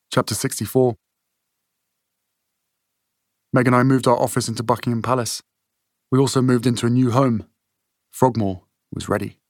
Chapter 64. Meg and I moved our office into Buckingham Palace. We also moved into a new home. Frogmore was ready.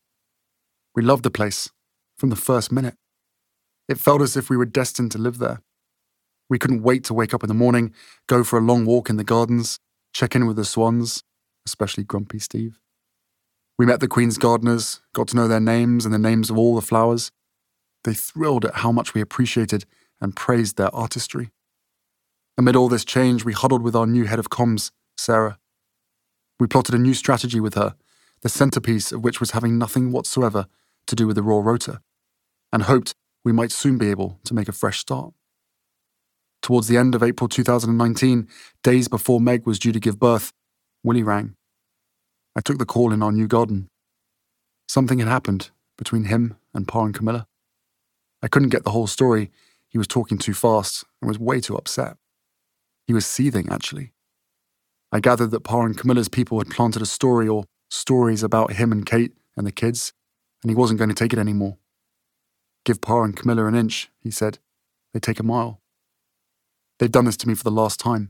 We loved the place from the first minute. It felt as if we were destined to live there. We couldn't wait to wake up in the morning, go for a long walk in the gardens, check in with the swans, especially Grumpy Steve. We met the Queen's gardeners, got to know their names and the names of all the flowers. They thrilled at how much we appreciated and praised their artistry. Amid all this change, we huddled with our new head of comms, Sarah. We plotted a new strategy with her, the centerpiece of which was having nothing whatsoever to do with the Royal Rota, and hoped we might soon be able to make a fresh start. Towards the end of April 2019, days before Meg was due to give birth, Willie rang. I took the call in our new garden. Something had happened between him and Pa and Camilla. I couldn't get the whole story. He was talking too fast and was way too upset. He was seething, actually. I gathered that Pa and Camilla's people had planted a story or stories about him and Kate and the kids, and he wasn't going to take it anymore. Give Pa and Camilla an inch, he said. They'd take a mile. They'd done this to me for the last time.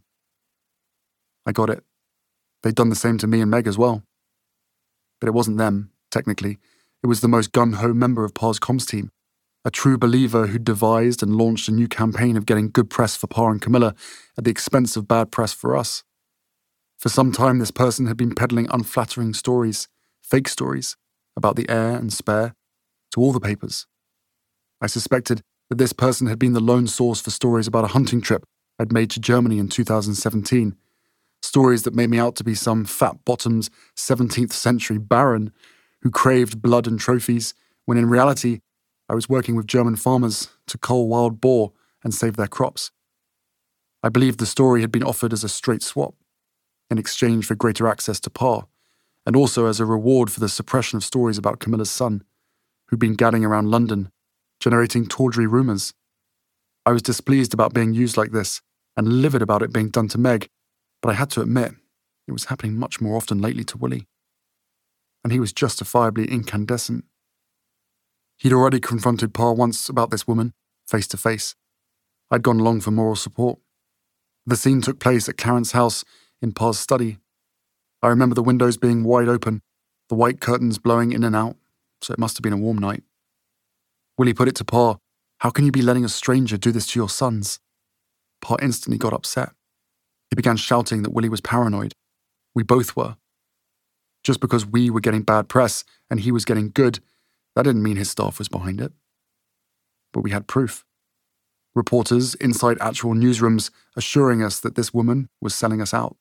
I got it. They'd done the same to me and Meg as well. But it wasn't them, technically. It was the most gun-ho member of Pa's comms team, a true believer who devised and launched a new campaign of getting good press for Pa and Camilla at the expense of bad press for us. For some time, this person had been peddling unflattering stories, fake stories, about the heir and spare, to all the papers. I suspected that this person had been the lone source for stories about a hunting trip I'd made to Germany in 2017, stories that made me out to be some fat-bottomed 17th century baron who craved blood and trophies, when in reality, I was working with German farmers to cull wild boar and save their crops. I believed the story had been offered as a straight swap, in exchange for greater access to Pa, and also as a reward for the suppression of stories about Camilla's son, who'd been gadding around London, generating tawdry rumours. I was displeased about being used like this, and livid about it being done to Meg, but I had to admit, it was happening much more often lately to Willie. And he was justifiably incandescent. He'd already confronted Pa once about this woman, face to face. I'd gone along for moral support. The scene took place at Clarence House in Pa's study. I remember the windows being wide open, the white curtains blowing in and out, so it must have been a warm night. Willie put it to Pa, "How can you be letting a stranger do this to your sons?" Pa instantly got upset. He began shouting that Willie was paranoid. We both were. Just because we were getting bad press and he was getting good, that didn't mean his staff was behind it. But we had proof. Reporters inside actual newsrooms assuring us that this woman was selling us out.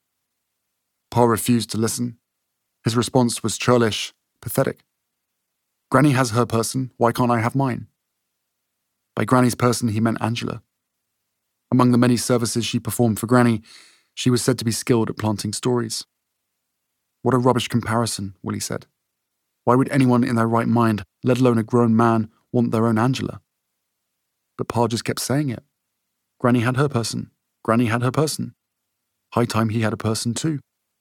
Pa refused to listen. His response was churlish, pathetic. Granny has her person, why can't I have mine? By Granny's person, he meant Angela. Among the many services she performed for Granny, she was said to be skilled at planting stories. What a rubbish comparison, Willie said. Why would anyone in their right mind, let alone a grown man, want their own Angela? But Pa just kept saying it. Granny had her person. Granny had her person. High time he had a person too.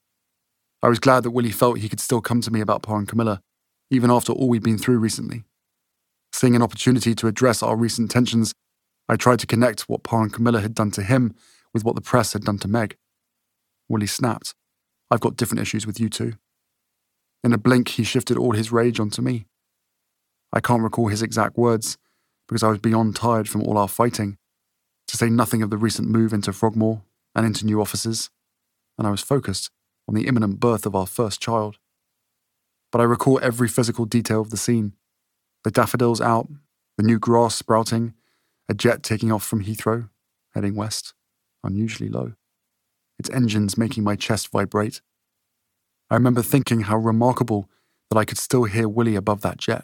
I was glad that Willie felt he could still come to me about Pa and Camilla, even after all we'd been through recently. Seeing an opportunity to address our recent tensions, I tried to connect what Pa and Camilla had done to him with what the press had done to Meg. Willie snapped. I've got different issues with you two. In a blink, he shifted all his rage onto me. I can't recall his exact words, because I was beyond tired from all our fighting, to say nothing of the recent move into Frogmore and into new offices, and I was focused on the imminent birth of our first child. But I recall every physical detail of the scene. The daffodils out, the new grass sprouting, a jet taking off from Heathrow, heading west, unusually low, its engines making my chest vibrate. I remember thinking how remarkable that I could still hear Willie above that jet.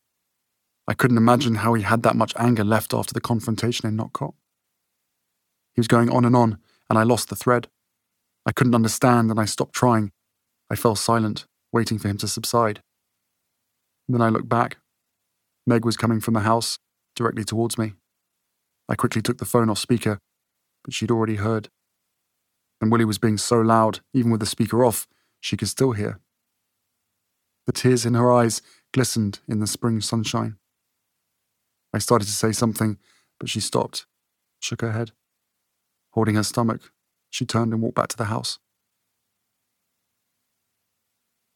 I couldn't imagine how he had that much anger left after the confrontation in Knockcott. He was going on, and I lost the thread. I couldn't understand, and I stopped trying. I fell silent, waiting for him to subside. Then I looked back. Meg was coming from the house, directly towards me. I quickly took the phone off speaker, but she'd already heard. And Willie was being so loud, even with the speaker off, she could still hear. The tears in her eyes glistened in the spring sunshine. I started to say something, but she stopped, shook her head. Holding her stomach, she turned and walked back to the house.